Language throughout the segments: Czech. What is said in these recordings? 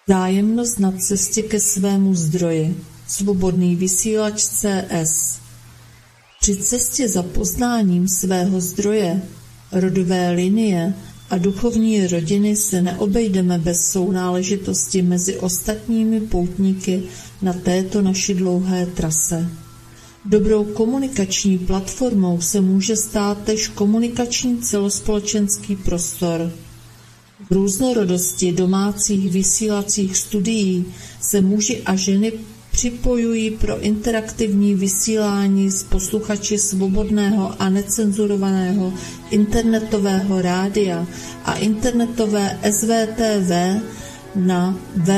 Vzájemnost na cestě ke svému zdroji. Svobodný vysílač CS. Při cestě za poznáním svého zdroje, rodové linie a duchovní rodiny se neobejdeme bez sounáležitosti mezi ostatními poutníky na této naší dlouhé trase. Dobrou komunikační platformou se může stát též komunikační celospolečenský prostor. V různorodosti domácích vysílacích studií se muži a ženy připojují pro interaktivní vysílání s posluchači svobodného a necenzurovaného internetového rádia a internetové SVTV na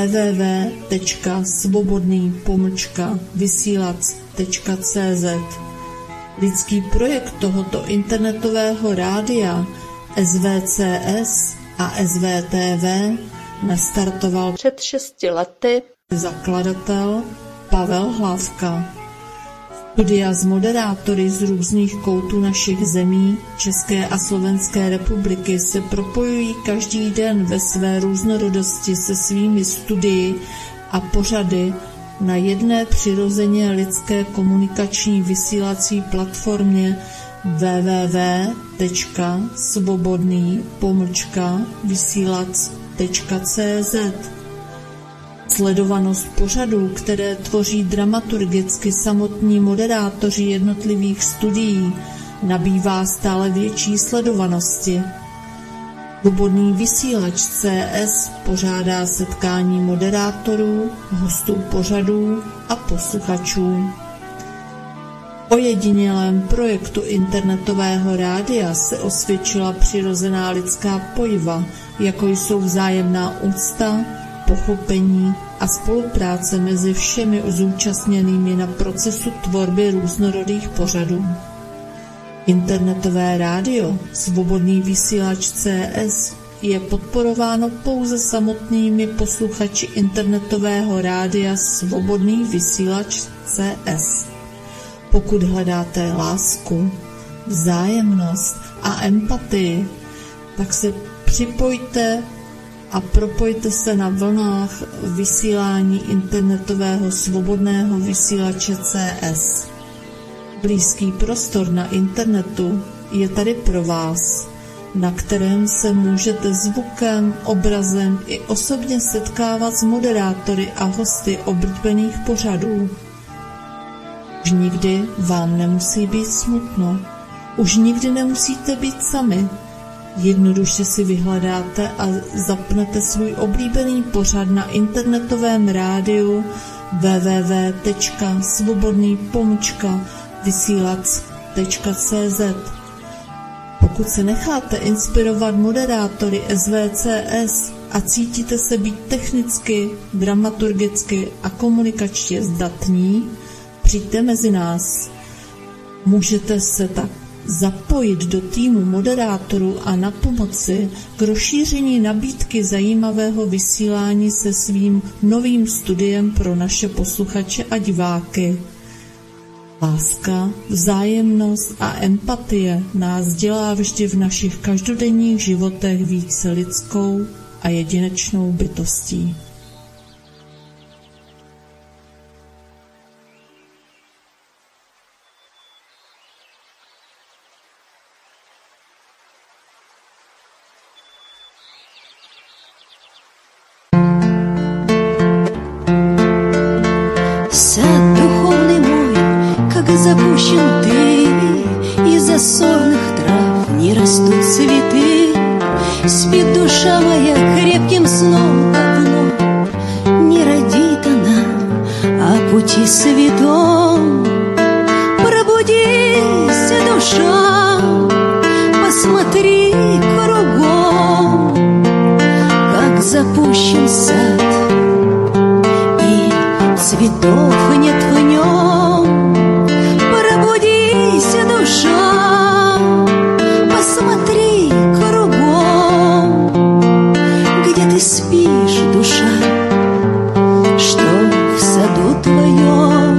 www.svobodný-vysílac.cz. Lidský projekt tohoto internetového rádia SVCS a SVTV nastartoval před 6 lety zakladatel Pavel Hlavka. Studia s moderátory z různých koutů našich zemí, České a Slovenské republiky se propojují každý den ve své různorodosti se svými studii a pořady na jedné přirozeně lidské komunikační vysílací platformě www.svobodný-vysílac.cz. Sledovanost pořadů, které tvoří dramaturgicky samotní moderátoři jednotlivých studií, nabývá stále větší sledovanosti. Svobodný vysílač CS pořádá setkání moderátorů, hostů pořadů a posluchačů. Ojedinělém projektu internetového rádia se osvědčila přirozená lidská pojiva, jako jsou vzájemná úcta, pochopení a spolupráce mezi všemi zúčastněnými na procesu tvorby různorodých pořadů. Internetové rádio Svobodný vysílač CS je podporováno pouze samotnými posluchači internetového rádia Svobodný vysílač CS. Pokud hledáte lásku, vzájemnost a empatii, tak se připojte a propojte se na vlnách vysílání internetového svobodného vysílače CS. Blízký prostor na internetu je tady pro vás, na kterém se můžete zvukem, obrazem i osobně setkávat s moderátory a hosty oblíbených pořadů. Už nikdy vám nemusí být smutno, už nikdy nemusíte být sami. Jednoduše si vyhledáte a zapnete svůj oblíbený pořad na internetovém rádiu www.svobodný-vysílac.cz. Pokud se necháte inspirovat moderátory SVCS a cítíte se být technicky, dramaturgicky a komunikačně zdatní, přijďte mezi nás. Můžete se tak zapojit do týmu moderátorů a napomoci k rozšíření nabídky zajímavého vysílání se svým novým studiem pro naše posluchače a diváky. Láska, vzájemnost a empatie nás dělá vždy v našich každodenních životech více lidskou a jedinečnou bytostí. Сад духовный мой, как запущен ты, из-за сорных трав не растут цветы. Спит душа моя крепким сном, давно не родит она о пути святом. Пробудись, душа, посмотри кругом, как запущен сад, цветов нет в нем. Пробудись, душа, посмотри кругом, где ты спишь, душа, что в саду твоем.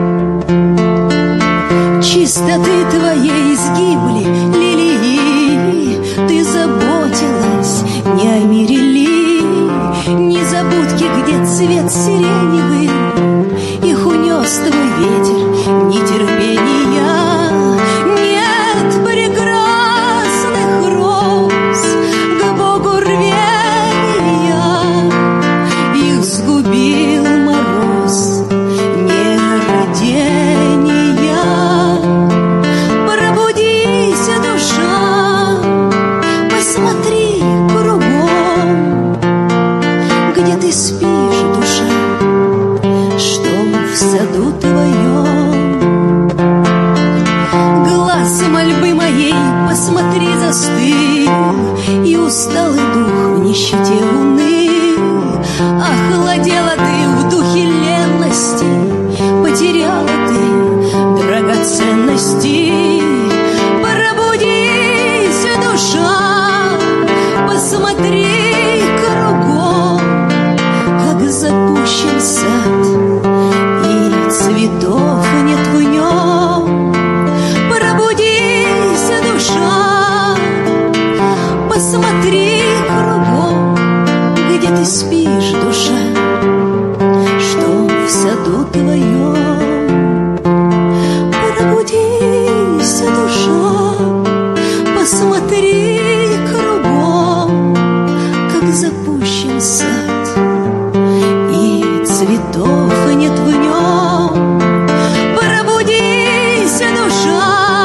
Чистоты твоей сгибли лилии, ты заботилась не о мире ли, незабудки, где цвет сиреневый, их унес твой ветер нетерпения. Нет прекрасных роз к Богу рвения, их сгубил мороз неродения. Пробудись, душа, посмотри кругом, где ты спишь, душа, что в саду твоем. Глаз мольбы моей, посмотри, застыл, и усталый дух в нищете уныл. Охладела ты в духе ленности, потеряла ты драгоценности. Пробудись, душа, посмотри кругом, как запущен сад, и цветов нет в нем. Пробудись, душа, посмотри кругом, где ты спишь, душа, что в саду твоем. Пробудись, душа, посмотри кругом, как запущен сад, и цветов нет в нем. Пробудись, душа,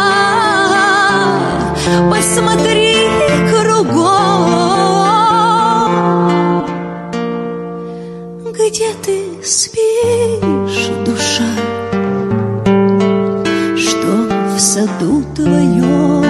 посмотри кругом, где ты спишь, душа, что в саду твоем.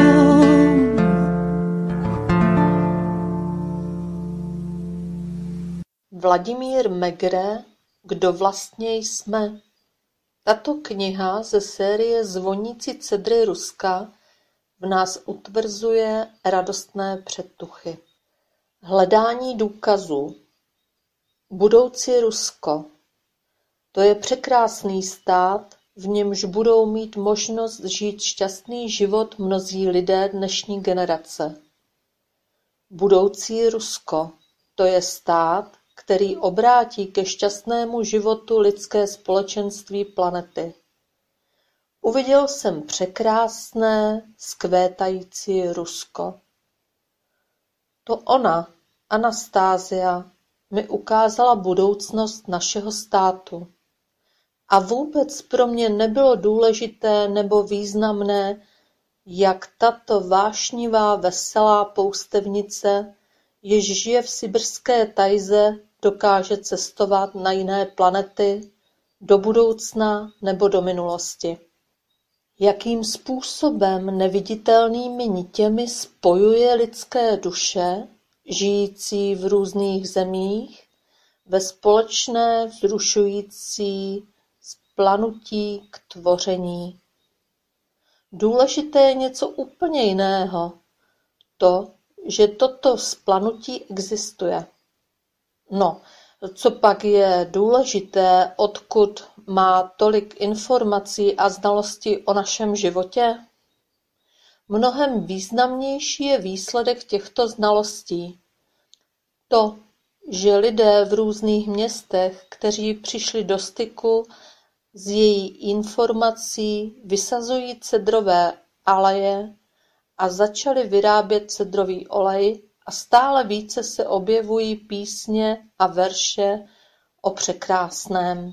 Vladimír Megre, Kdo vlastně jsme? Tato kniha ze série Zvoníci cedry Ruska v nás utvrzuje radostné předtuchy. Hledání důkazů. Budoucí Rusko. To je překrásný stát, v němž budou mít možnost žít šťastný život mnozí lidé dnešní generace. Budoucí Rusko. To je stát, který obrátí ke šťastnému životu lidské společenství planety. Uviděl jsem překrásné, zkvétající Rusko. To ona, Anastasia, mi ukázala budoucnost našeho státu. A vůbec pro mě nebylo důležité nebo významné, jak tato vášnivá, veselá poustevnice, jež žije v sibirské tajze, dokáže cestovat na jiné planety, do budoucna nebo do minulosti. Jakým způsobem neviditelnými nitěmi spojuje lidské duše, žijící v různých zemích, ve společné vzrušující splanutí k tvoření. Důležité je něco úplně jiného, to, že toto splanutí existuje. No, co pak je důležité, odkud má tolik informací a znalostí o našem životě? Mnohem významnější je výsledek těchto znalostí. To, že lidé v různých městech, kteří přišli do styku s její informací, vysazují cedrové aleje a začali vyrábět cedrový olej a stále více se objevují písně a verše o překrásném.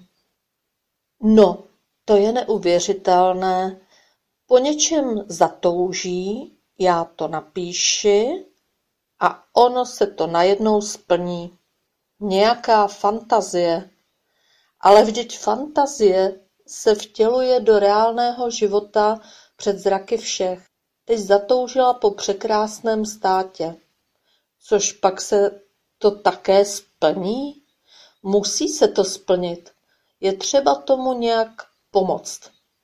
No, to je neuvěřitelné. Po něčem zatouží, já to napíši a ono se to najednou splní. Nějaká fantazie. Ale vždyť fantazie se vtěluje do reálného života před zraky všech. Teď zatoužila po překrásném státě. Což pak se to také splní? Musí se to splnit. Je třeba tomu nějak pomoct.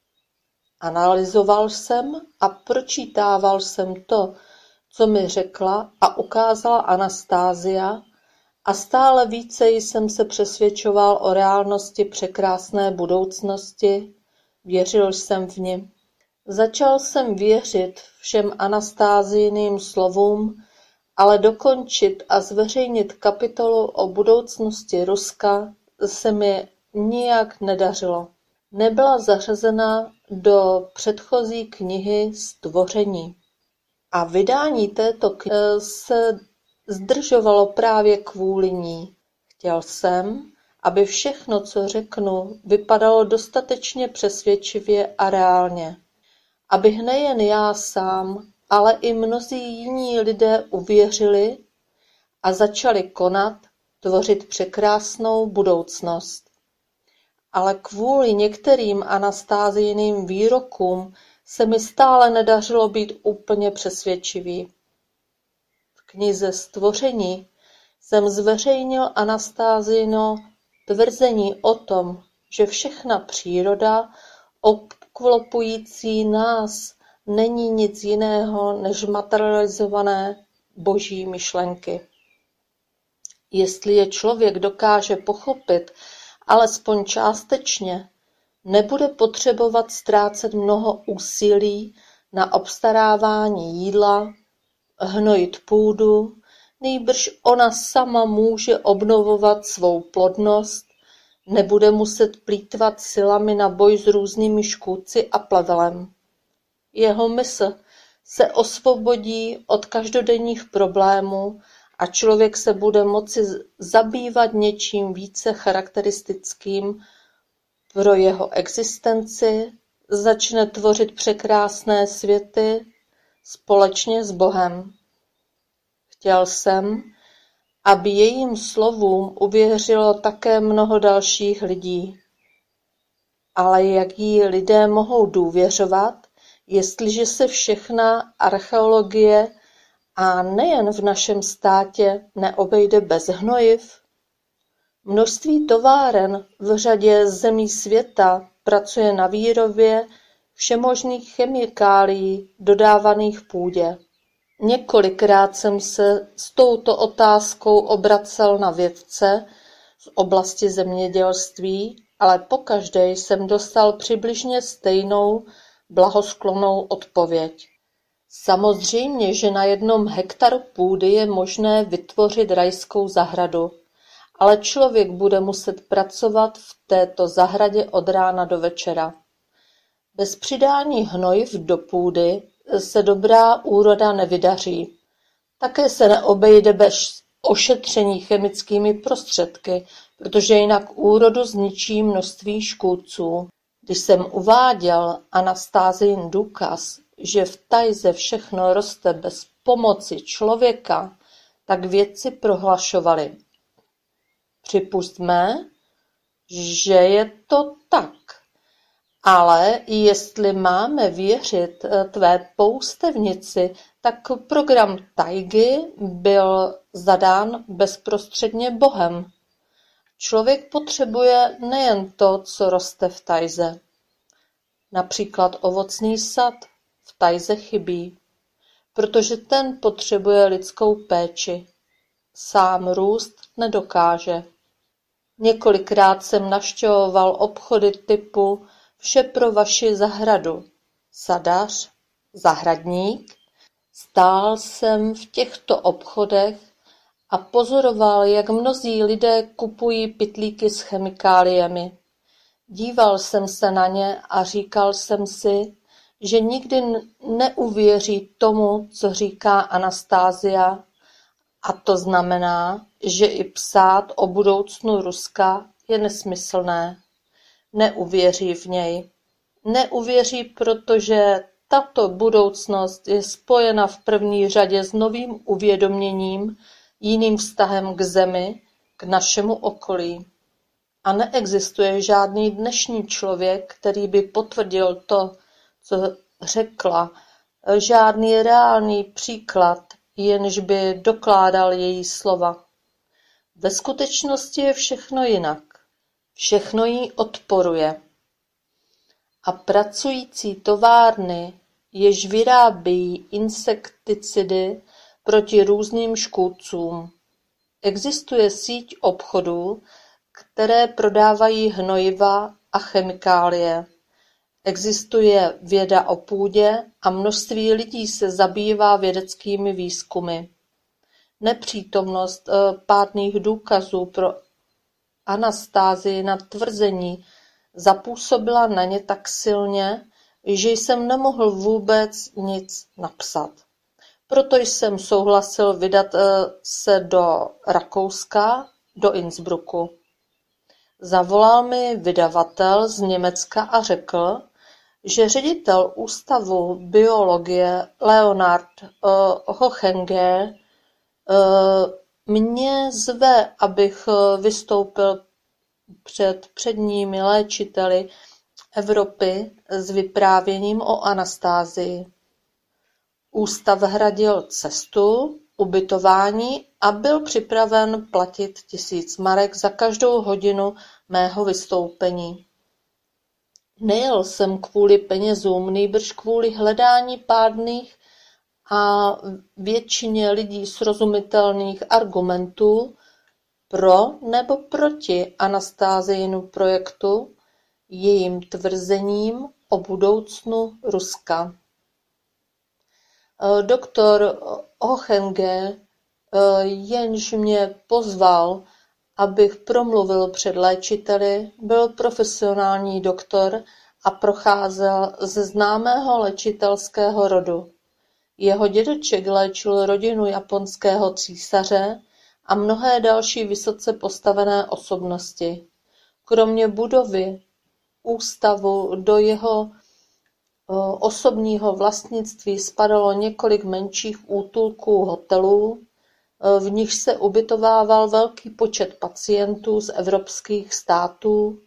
Analyzoval jsem a pročítával jsem to, co mi řekla a ukázala Anastasia, a stále více jsem se přesvědčoval o reálnosti překrásné budoucnosti, věřil jsem v ni. Začal jsem věřit všem Anastasiiným slovům, ale dokončit a zveřejnit kapitolu o budoucnosti Ruska se mi nijak nedařilo. Nebyla zařazena do předchozí knihy Stvoření. A vydání této knihy se zdržovalo právě kvůli ní. Chtěl jsem, aby všechno, co řeknu, vypadalo dostatečně přesvědčivě a reálně. Abych nejen já sám, ale i mnozí jiní lidé uvěřili a začali konat, tvořit překrásnou budoucnost. Ale kvůli některým Anastázijiným výrokům se mi stále nedařilo být úplně přesvědčivý. V knize Stvoření jsem zveřejnil Anastázijino tvrzení o tom, že všechna příroda obklopující nás není nic jiného než materializované boží myšlenky. Jestli je člověk dokáže pochopit alespoň částečně, nebude potřebovat ztrácet mnoho úsilí na obstarávání jídla, hnojit půdu, nýbrž ona sama může obnovovat svou plodnost, nebude muset plýtvat silami na boj s různými škůdci a plevelem. Jeho mysl se osvobodí od každodenních problémů a člověk se bude moci zabývat něčím více charakteristickým pro jeho existenci, začne tvořit překrásné světy společně s Bohem. Chtěl jsem, aby jejím slovům uvěřilo také mnoho dalších lidí. Ale jak jí lidé mohou důvěřovat, jestliže se všechna archeologie a nejen v našem státě neobejde bez hnojiv? Množství továren v řadě zemí světa pracuje na výrobě všemožných chemikálií dodávaných půdě. Několikrát jsem se s touto otázkou obracel na vědce z oblasti zemědělství, ale pokaždé jsem dostal přibližně stejnou blahosklonnou odpověď. Samozřejmě, že na 1 hektaru půdy je možné vytvořit rajskou zahradu, ale člověk bude muset pracovat v této zahradě od rána do večera. Bez přidání hnojiv do půdy se dobrá úroda nevydaří. Také se neobejde bez ošetření chemickými prostředky, protože jinak úrodu zničí množství škůdců. Když jsem uváděl Anastázijin důkaz, že v tajze všechno roste bez pomoci člověka, tak vědci prohlašovali: připusťme, že je to tak, ale jestli máme věřit tvé poustevnici, tak program tajgy byl zadán bezprostředně Bohem. Člověk potřebuje nejen to, co roste v tajze. Například ovocný sad v tajze chybí, protože ten potřebuje lidskou péči. Sám růst nedokáže. Několikrát jsem navštěvoval obchody typu vše pro vaši zahradu. Sadař, zahradník. Stál jsem v těchto obchodech a pozoroval, jak mnozí lidé kupují pytlíky s chemikáliemi. Díval jsem se na ně a říkal jsem si, že nikdy neuvěří tomu, co říká Anastázia, a to znamená, že i psát o budoucnu Ruska je nesmyslné. Neuvěří v něj. Neuvěří, protože tato budoucnost je spojena v první řadě s novým uvědoměním, jiným vztahem k zemi, k našemu okolí. A neexistuje žádný dnešní člověk, který by potvrdil to, co řekla, žádný reálný příklad, jenž by dokládal její slova. Ve skutečnosti je všechno jinak. Všechno jí odporuje. A pracující továrny, jež vyrábějí insekticidy proti různým škůdcům. Existuje síť obchodů, které prodávají hnojiva a chemikálie. Existuje věda o půdě a množství lidí se zabývá vědeckými výzkumy. Nepřítomnost pádných důkazů pro Anastázii na tvrzení zapůsobila na ně tak silně, že jsem nemohl vůbec nic napsat. Proto jsem souhlasil vydat se do Rakouska, do Innsbrucku. Zavolal mi vydavatel z Německa a řekl, že ředitel Ústavu biologie Leonhard Hochenger mě zve, abych vystoupil před předními léčiteli Evropy s vyprávěním o Anastázii. Ústav hradil cestu, ubytování a byl připraven platit 1000 marek za každou hodinu mého vystoupení. Nejel jsem kvůli penězům, nýbrž kvůli hledání pádných a většině lidí srozumitelných argumentů pro nebo proti Anastázijinu projektu, jejím tvrzením o budoucnu Ruska. Doktor Hochenger, jenž mě pozval, abych promluvil před léčiteli, byl profesionální doktor a procházel ze známého léčitelského rodu. Jeho dědeček léčil rodinu japonského císaře a mnohé další vysoce postavené osobnosti. Kromě budovy ústavu do jeho osobního vlastnictví spadalo několik menších útulků hotelů, v nichž se ubytovával velký počet pacientů z evropských států,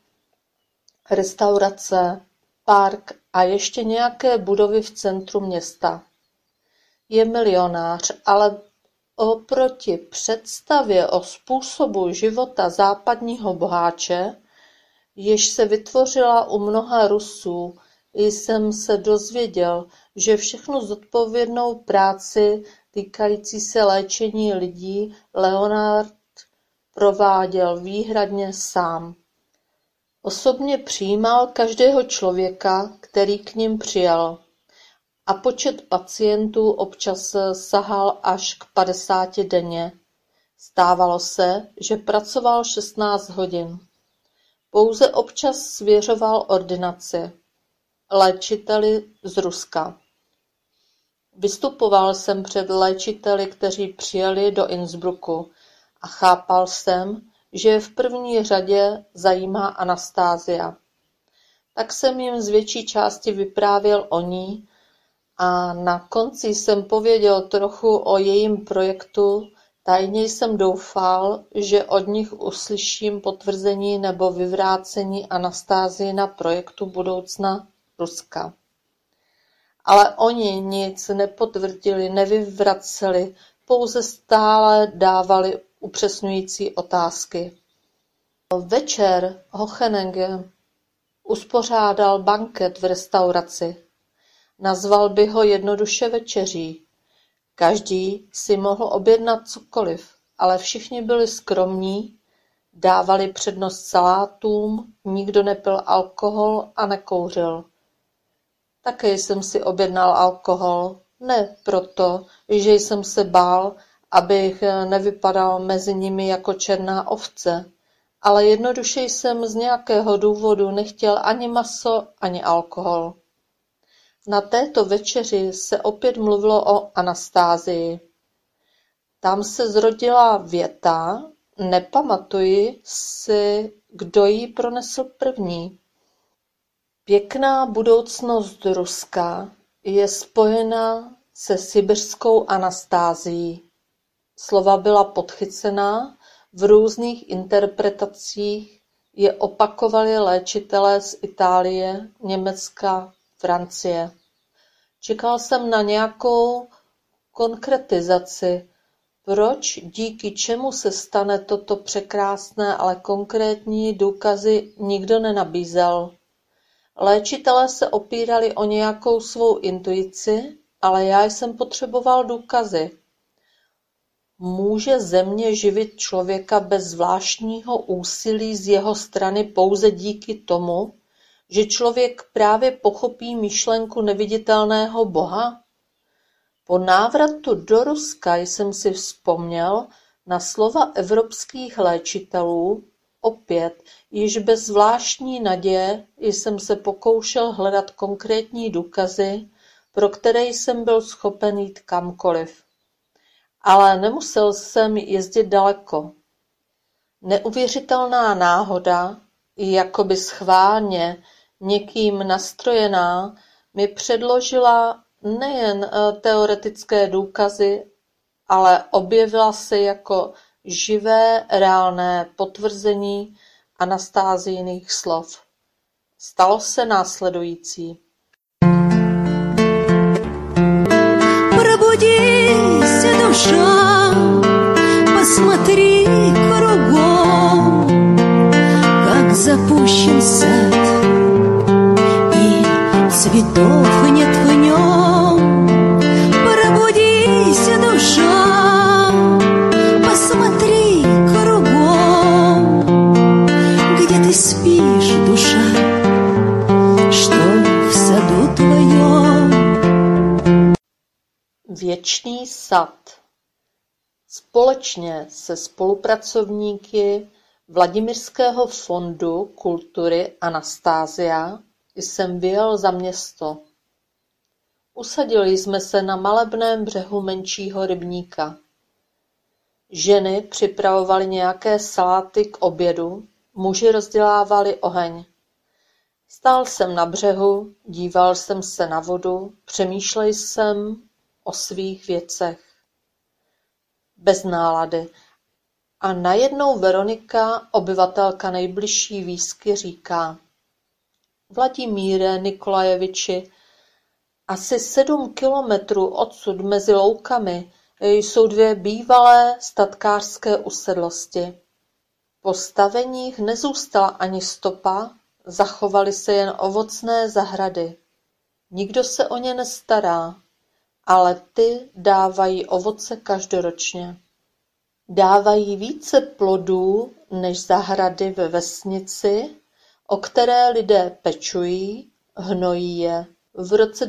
restaurace, park a ještě nějaké budovy v centru města. Je milionář, ale oproti představě o způsobu života západního boháče, jež se vytvořila u mnoha Rusů, jsem se dozvěděl, že všechnu zodpovědnou práci týkající se léčení lidí Leonhard prováděl výhradně sám. Osobně přijímal každého člověka, který k nim přijel, a počet pacientů občas sahal až k 50 denně. Stávalo se, že pracoval 16 hodin. Pouze občas svěřoval ordinaci léčiteli z Ruska. Vystupoval jsem před léčiteli, kteří přijeli do Innsbrucku, a chápal jsem, že je v první řadě zajímá Anastázia. Tak jsem jim z větší části vyprávěl o ní a na konci jsem pověděl trochu o jejím projektu. Tajně jsem doufal, že od nich uslyším potvrzení nebo vyvrácení Anastázijina projektu budoucna Ruska. Ale oni nic nepotvrdili, nevyvraceli, pouze stále dávali upřesňující otázky. Večer Hocheninger uspořádal banket v restauraci. Nazval by ho jednoduše večeří. Každý si mohl objednat cokoliv, ale všichni byli skromní, dávali přednost salátům, nikdo nepil alkohol a nekouřil. Také jsem si objednal alkohol, ne proto, že jsem se bál, abych nevypadal mezi nimi jako černá ovce, ale jednoduše jsem z nějakého důvodu nechtěl ani maso, ani alkohol. Na této večeři se opět mluvilo o Anastázii. Tam se zrodila věta, nepamatuji si, kdo ji pronesl první. Pěkná budoucnost Ruska je spojena se sibiřskou Anastázií. Slova byla podchycená, v různých interpretacích je opakovali léčitelé z Itálie, Německa, Francie. Čekal jsem na nějakou konkretizaci, proč, díky čemu se stane toto překrásné, ale konkrétní důkazy nikdo nenabízel. Léčitelé se opírali o nějakou svou intuici, ale já jsem potřeboval důkazy. Může země živit člověka bez zvláštního úsilí z jeho strany pouze díky tomu, že člověk právě pochopí myšlenku neviditelného Boha? Po návratu do Ruska jsem si vzpomněl na slova evropských léčitelů, Opět, již bez zvláštní naděje jsem se pokoušel hledat konkrétní důkazy, pro které jsem byl schopen jít kamkoliv. Ale nemusel jsem jezdit daleko. Neuvěřitelná náhoda, jakoby schválně někým nastrojená, mi předložila nejen teoretické důkazy, ale objevila se jako živé, reálné potvrzení Anastázijiných slov. Stalo se následující. Пробудись, душа, посмотри кругом, как запущен сад, и цветов нет в нем. Пробудись, душа, посмотри кругом, где ты спишь, душа, что в саду твоем. Věčný sad. Společně se spolupracovníky Vladimirského fondu kultury Anastázia jsem vyjel za město. Usadili jsme se na malebném břehu menšího rybníka. Ženy připravovaly nějaké saláty k obědu, muži rozdělávali oheň. Stál jsem na břehu, díval jsem se na vodu, přemýšlel jsem o svých věcech. Bez nálady. A najednou Veronika, obyvatelka nejbližší výsky, říká: Vladimíre Nikolajeviči, asi 7 kilometrů odsud mezi loukami jsou 2 bývalé statkářské usedlosti. Po staveních nezůstala ani stopa, zachovaly se jen ovocné zahrady. Nikdo se o ně nestará, ale ty dávají ovoce každoročně. Dávají více plodů než zahrady ve vesnici, o které lidé pečují, hnojí je. V roce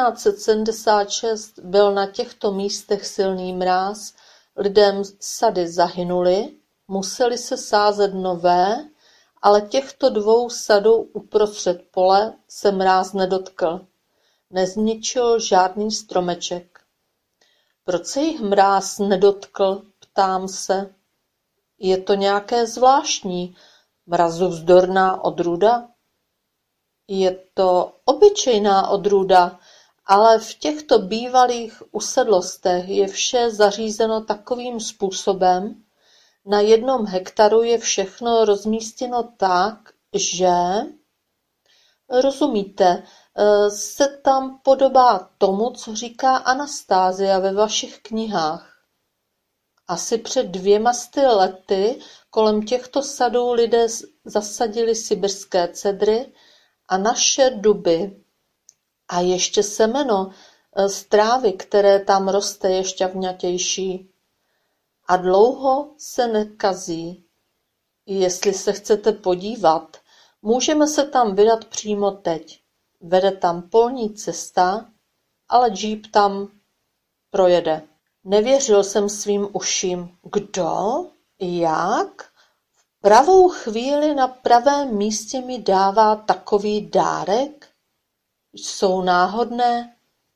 1976 byl na těchto místech silný mráz, lidem sady zahynuly, museli se sázet nové, ale těchto 2 sadů uprostřed pole se mráz nedotkl. Nezničil žádný stromeček. Proč se jich mráz nedotkl, ptám se. Je to nějaké zvláštní, mrazovzdorná odrůda? Je to obyčejná odrůda, ale v těchto bývalých usedlostech je vše zařízeno takovým způsobem, na 1 hektaru je všechno rozmístěno tak, že, rozumíte, se tam podobá tomu, co říká Anastázia ve vašich knihách. Asi před 200 lety kolem těchto sadů lidé zasadili sibirské cedry a naše duby. A ještě semeno z trávy, které tam roste, je šťavnatější. A dlouho se nekazí. Jestli se chcete podívat, můžeme se tam vydat přímo teď. Vede tam polní cesta, ale džíp tam projede. Nevěřil jsem svým uším. Kdo? Jak? V pravou chvíli na pravém místě mi dává takový dárek? Jsou náhodné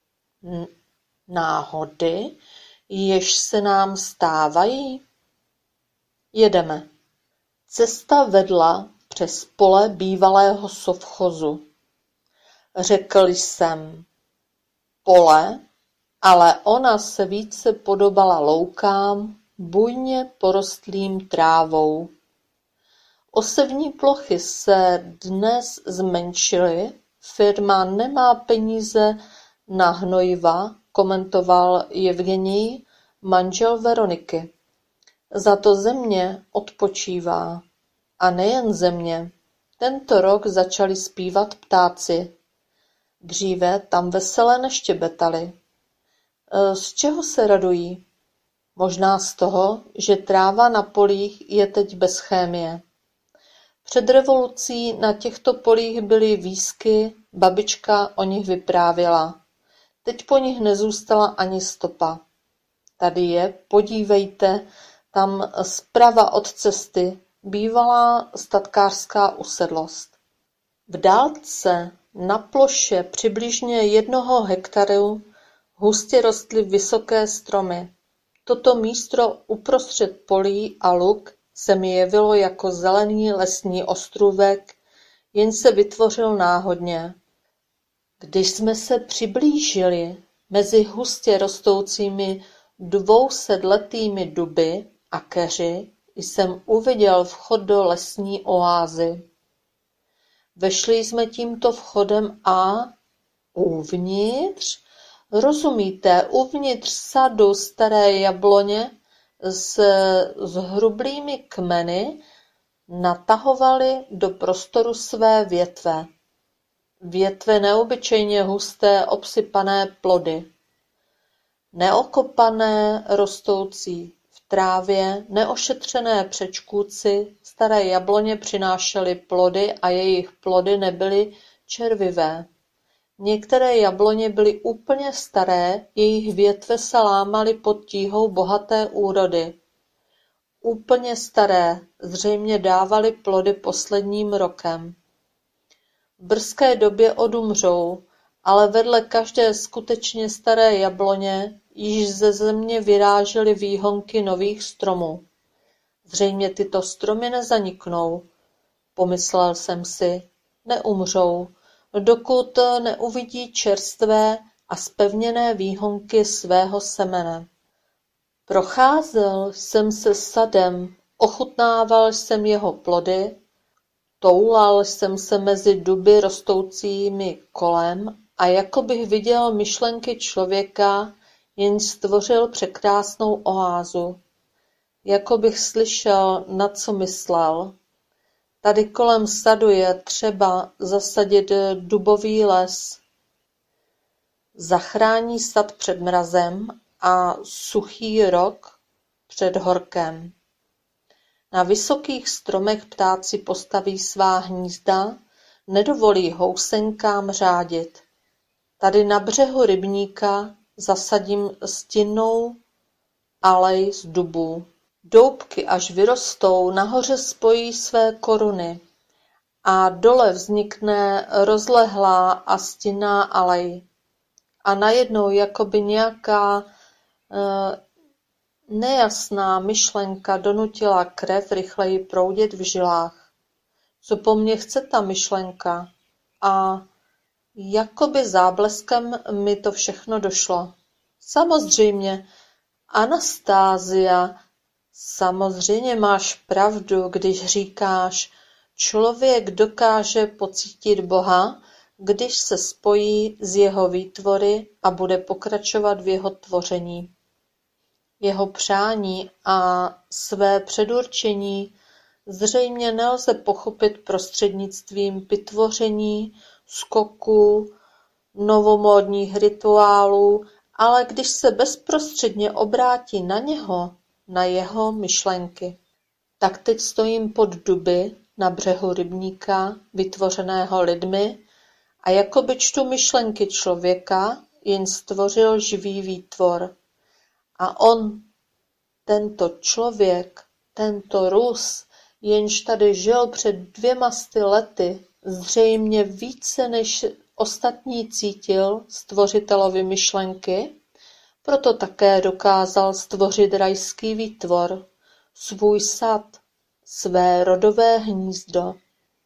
náhody, jež se nám stávají? Jedeme. Cesta vedla přes pole bývalého sovchozu. Řekl jsem pole, ale ona se více podobala loukám, bujně porostlým trávou. Osevní plochy se dnes zmenšily, firma nemá peníze na hnojiva, komentoval Jevgenij, manžel Veroniky. Za to země odpočívá. A nejen země. Tento rok začali zpívat ptáci. Dříve tam vesele neštěbetali. Z čeho se radují? Možná z toho, že tráva na polích je teď bez chémie. Před revolucí na těchto polích byly výsky, babička o nich vyprávěla. Teď po nich nezůstala ani stopa. Tady je, podívejte, tam zprava od cesty, bývalá statkářská usedlost. V dálce na ploše přibližně 1 hektaru hustě rostly vysoké stromy. Toto místo uprostřed polí a luk se mi jevilo jako zelený lesní ostrůvek, jenž se vytvořil náhodně. Když jsme se přiblížili mezi hustě rostoucími 200letými duby a keři, jsem uviděl vchod do lesní oázy. Vešli jsme tímto vchodem a uvnitř, rozumíte, uvnitř sadu staré jabloně s zhrublými kmeny natahovaly do prostoru své větve. Větve neobyčejně husté, obsypané plody. Neokopané, rostoucí v trávě, neošetřené přečkůci, staré jabloně přinášely plody a jejich plody nebyly červivé. Některé jabloně byly úplně staré, jejich větve se lámaly pod tíhou bohaté úrody. Úplně staré, zřejmě dávaly plody posledním rokem. V brzké době odumřou, ale vedle každé skutečně staré jabloně již ze země vyrážely výhonky nových stromů. Zřejmě tyto stromy nezaniknou, pomyslel jsem si, neumřou, dokud neuvidí čerstvé a zpevněné výhonky svého semene. Procházel jsem se sadem, ochutnával jsem jeho plody, toulal jsem se mezi duby rostoucími kolem a jako bych viděl myšlenky člověka, jenž stvořil překrásnou oázu. Jako bych slyšel, na co myslel. Tady kolem sadu je třeba zasadit dubový les. Zachrání sad před mrazem a suchý rok před horkem. Na vysokých stromech ptáci postaví svá hnízda, nedovolí housenkám řádit. Tady na břehu rybníka zasadím stinnou alej z dubů. Doubky, až vyrostou, nahoře spojí své koruny a dole vznikne rozlehlá a stinná alej. A najednou jakoby nějaká nejasná myšlenka donutila krev rychleji proudit v žilách. Co po mně chce ta myšlenka? A jakoby zábleskem mi to všechno došlo. Samozřejmě, Anastásia, samozřejmě máš pravdu, když říkáš, člověk dokáže pocítit Boha, když se spojí s jeho výtvory a bude pokračovat v jeho tvoření. Jeho přání a své předurčení zřejmě nelze pochopit prostřednictvím vytvoření, skoků, novomódních rituálů, ale když se bezprostředně obrátí na něho, na jeho myšlenky. Tak teď stojím pod duby na břehu rybníka, vytvořeného lidmi, a jakoby čtu myšlenky člověka, jen stvořil živý výtvor. A on, tento člověk, tento Rus, jenž tady žil před 200 lety, zřejmě více než ostatní cítil stvořitelovi myšlenky, proto také dokázal stvořit rajský výtvor, svůj sad, své rodové hnízdo.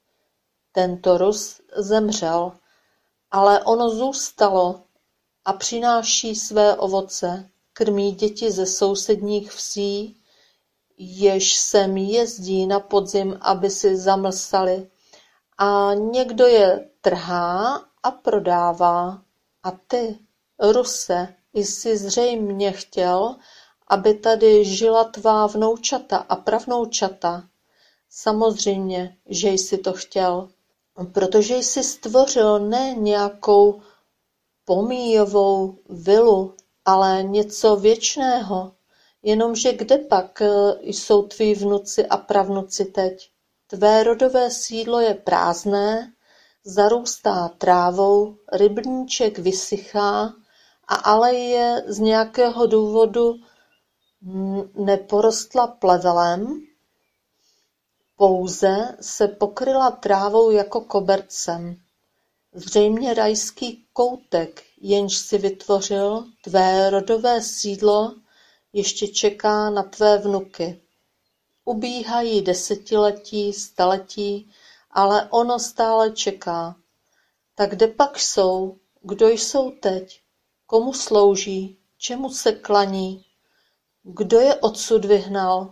Tento Rus zemřel, ale ono zůstalo a přináší své ovoce, krmí děti ze sousedních vsí, jež sem jezdí na podzim, aby si zamlsali, a někdo je trhá a prodává. A ty, Ruse, jsi zřejmě chtěl, aby tady žila tvá vnoučata a pravnoučata. Samozřejmě, že jsi to chtěl, protože jsi stvořil ne nějakou pomíjovou vilu, ale něco věčného. Jenomže kde pak jsou tví vnuci a pravnuci teď? Tvé rodové sídlo je prázdné, zarůstá trávou, rybníček vysychá a aleje z nějakého důvodu neporostla plevelem. Pouze se pokryla trávou jako kobercem. Zřejmě rajský koutek, jenž si vytvořil, tvé rodové sídlo, ještě čeká na tvé vnuky. Ubíhají desetiletí, staletí, ale ono stále čeká. Tak kde pak jsou? Kdo jsou teď? Komu slouží? Čemu se klaní? Kdo je odsud vyhnal?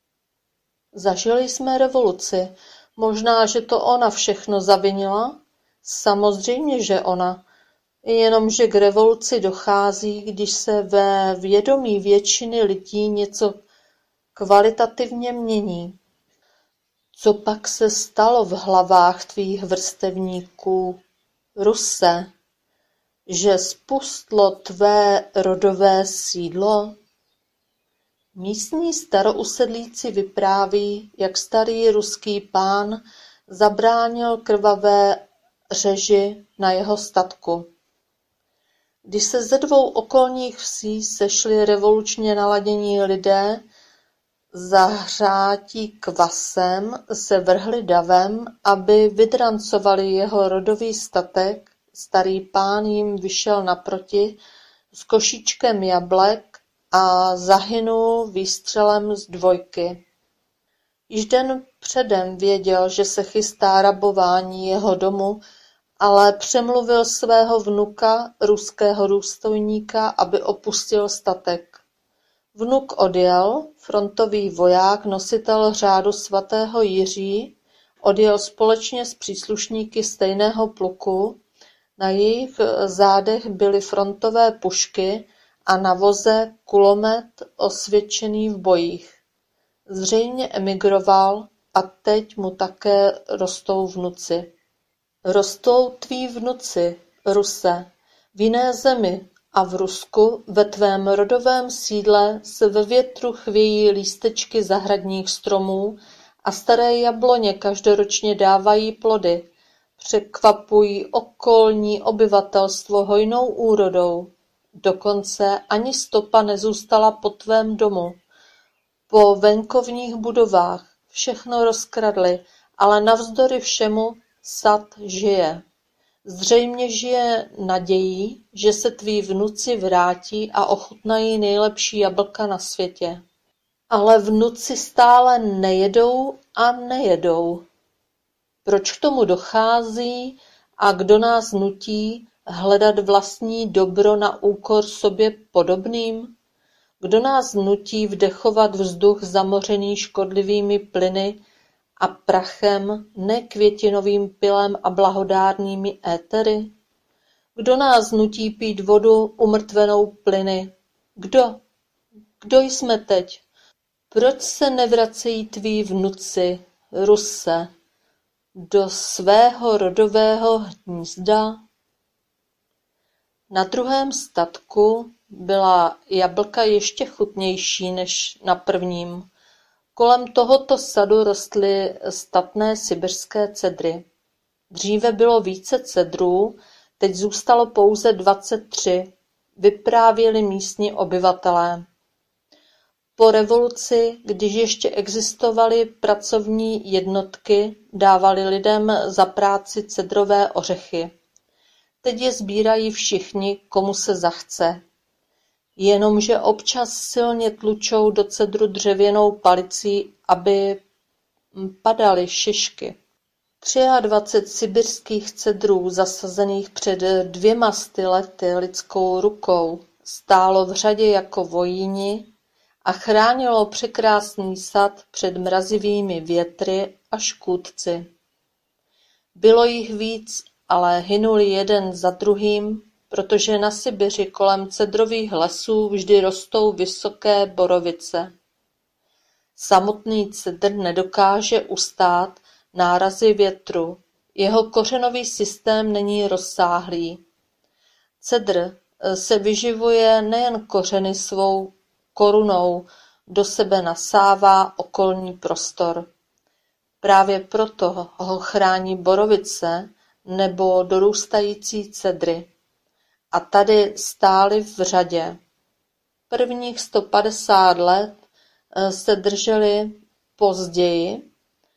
Zažili jsme revoluci. Možná, že to ona všechno zavinila? Samozřejmě, že ona. Jenomže k revoluci dochází, když se ve vědomí většiny lidí něco kvalitativně mění. Co pak se stalo v hlavách tvých vrstevníků, Ruse, že spustlo tvé rodové sídlo? Místní starousedlíci vypráví, jak starý ruský pán zabránil krvavé řeži na jeho statku. Když se ze 2 okolních vsí sešli revolučně naladění lidé, zahřátí kvasem se vrhli davem, aby vydrancovali jeho rodový statek. Starý pán jim vyšel naproti s košíčkem jablek a zahynul výstřelem z 2. Již den předem věděl, že se chystá rabování jeho domu, ale přemluvil svého vnuka, ruského důstojníka, aby opustil statek. Vnuk odjel, frontový voják, nositel řádu svatého Jiří, odjel společně s příslušníky stejného pluku, na jejich zádech byly frontové pušky a na voze kulomet osvědčený v bojích. Zřejmě emigroval a teď mu také rostou vnuci. Rostou tví vnuci, Ruse, v jiné zemi a v Rusku, ve tvém rodovém sídle, se ve větru chvějí lístečky zahradních stromů a staré jabloně každoročně dávají plody, překvapují okolní obyvatelstvo hojnou úrodou. Dokonce ani stopa nezůstala po tvém domu. Po venkovních budovách všechno rozkradli, ale navzdory všemu sad žije. Zřejmě žije nadějí, že se tví vnuci vrátí a ochutnají nejlepší jablka na světě. Ale vnuci stále nejedou a nejedou. Proč k tomu dochází a kdo nás nutí hledat vlastní dobro na úkor sobě podobným? Kdo nás nutí vdechovat vzduch zamořený škodlivými plyny a prachem, ne květinovým pylem a blahodárnými étery? Kdo nás nutí pít vodu umrtvenou plyny? Kdo? Kdo jsme teď? Proč se nevracejí tví vnuci, Ruse, do svého rodového hnízda? Na druhém statku byla jablka ještě chutnější než na prvním. Kolem tohoto sadu rostly statné sibiřské cedry. Dříve bylo více cedrů, teď zůstalo pouze 23, vyprávěli místní obyvatelé. Po revoluci, když ještě existovaly pracovní jednotky, dávali lidem za práci cedrové ořechy. Teď je sbírají všichni, komu se zachce. Jenomže občas silně tlučou do cedru dřevěnou palicí, aby padaly šišky. 23 sibirských cedrů zasazených před 200 lety lidskou rukou stálo v řadě jako vojíni a chránilo překrásný sad před mrazivými větry a škůdci. Bylo jich víc, ale hynuli jeden za druhým, protože na Sibiři kolem cedrových lesů vždy rostou vysoké borovice. Samotný cedr nedokáže ustát nárazy větru, jeho kořenový systém není rozsáhlý. Cedr se vyživuje nejen kořeny svou korunou, do sebe nasává okolní prostor. Právě proto ho chrání borovice nebo dorůstající cedry. A tady stáli v řadě. Prvních 150 let se drželi později,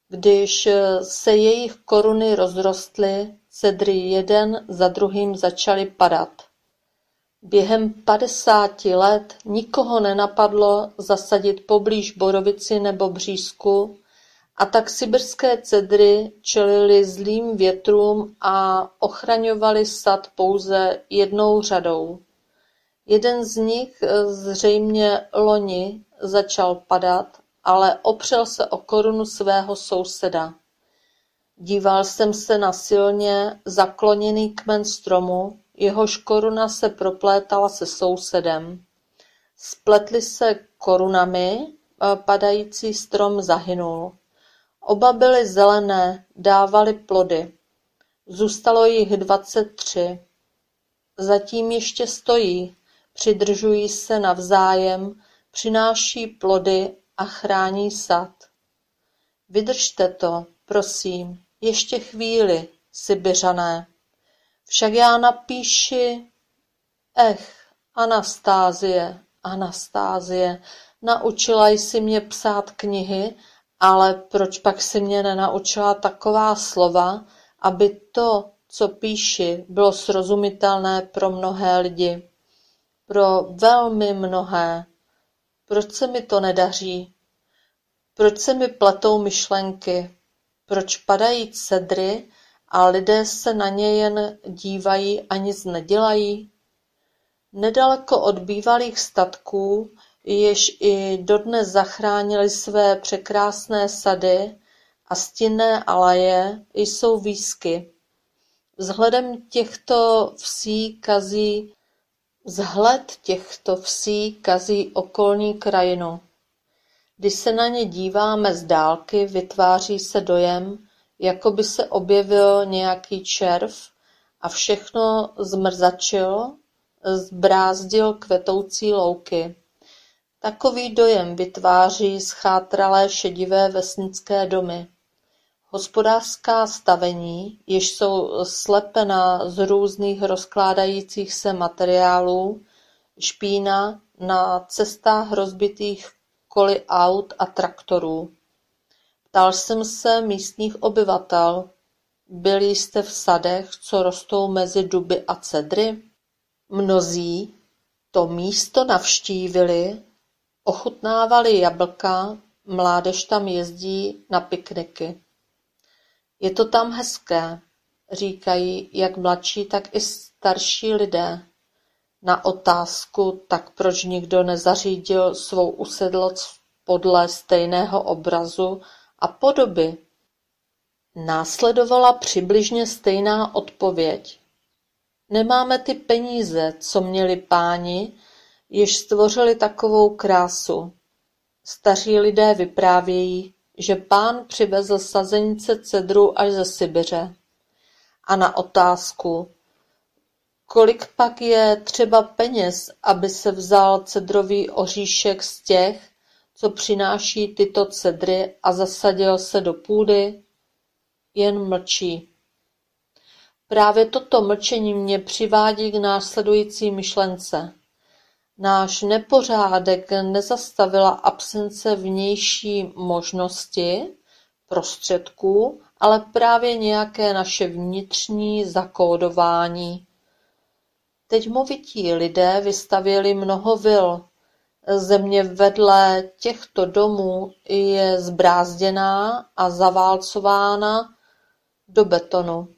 Když se jejich koruny rozrostly, cedry jeden za druhým začaly padat. Během 50 let nikoho nenapadlo zasadit poblíž borovici nebo břízku, a tak sibirské cedry čelily zlým větrům a ochraňovaly sad pouze jednou řadou. Jeden z nich zřejmě loni začal padat, ale opřel se o korunu svého souseda. Díval jsem se na silně zakloněný kmen stromu, jehož koruna se proplétala se sousedem. Spletli se korunami, padající strom zahynul. Oba byly zelené, dávaly plody. Zůstalo jich 23. Zatím ještě stojí, přidržují se navzájem, přináší plody a chrání sad. Vydržte to, prosím, ještě chvíli, Sibiřané. Však já napíši... Anastázie, Anastázie, naučila jsi mě psát knihy, ale proč pak si mě nenaučila taková slova, aby to, co píši, bylo srozumitelné pro mnohé lidi. Pro velmi mnohé. Proč se mi to nedaří? Proč se mi pletou myšlenky? Proč padají cedry a lidé se na ně jen dívají a nic nedělají? Nedaleko od bývalých statků, jež i dodnes zachránili své překrásné sady a stinné alaje, jsou výsky. Vzhled těchto vsí kazí okolní krajinu. Když se na ně díváme z dálky, vytváří se dojem, jako by se objevil nějaký červ a všechno zmrzačil, zbrázdil kvetoucí louky. Takový dojem vytváří schátralé šedivé vesnické domy. Hospodářská stavení, jež jsou slepena z různých rozkládajících se materiálů, špína na cestách rozbitých koly aut a traktorů. Ptal jsem se místních obyvatel, byli jste v sadech, co rostou mezi duby a cedry? Mnozí to místo navštívili, ochutnávali jablka, mládež tam jezdí na pikniky. Je to tam hezké, říkají jak mladší, tak i starší lidé. Na otázku, tak proč nikdo nezařídil svou usedlost podle stejného obrazu a podoby, následovala přibližně stejná odpověď. Nemáme ty peníze, co měli páni, jež stvořili takovou krásu. Staří lidé vyprávějí, že pán přivezl sazenice cedru až ze Sibiře. A na otázku, kolik pak je třeba peněz, aby se vzal cedrový oříšek z těch, co přináší tyto cedry a zasadil se do půdy, jen mlčí. Právě toto mlčení mě přivádí k následující myšlence. Náš nepořádek nezastavila absence vnější možnosti, prostředků, ale právě nějaké naše vnitřní zakódování. Teď movití lidé vystavěli mnoho vil. Země vedle těchto domů je zbrázděná a zaválcována do betonu.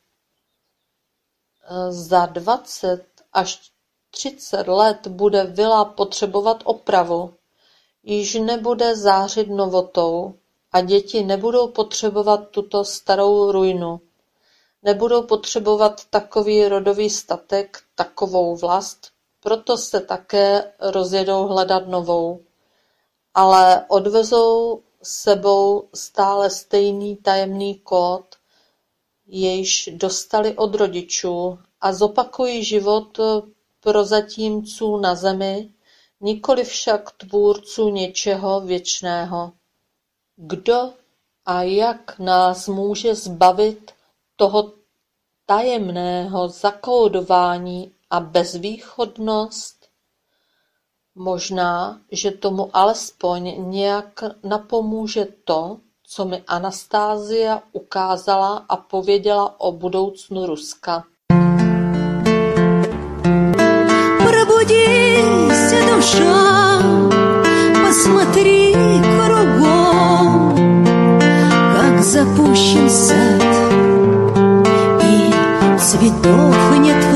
Za 20 až 30 let bude vila potřebovat opravu. Již nebude zářit novotou a děti nebudou potřebovat tuto starou ruinu. Nebudou potřebovat takový rodový statek, takovou vlast, proto se také rozjedou hledat novou. Ale odvezou sebou stále stejný tajemný kód, jejž dostali od rodičů a zopakují život prozatímců na zemi, nikoli však tvůrců něčeho věčného. Kdo a jak nás může zbavit toho tajemného zakódování a bezvýchodnost? Možná, že tomu alespoň nějak napomůže to, co mi Anastázia ukázala a pověděla o budoucnu Ruska. Пробудись, душа, посмотри кругом, как запущен сад, и цветов нет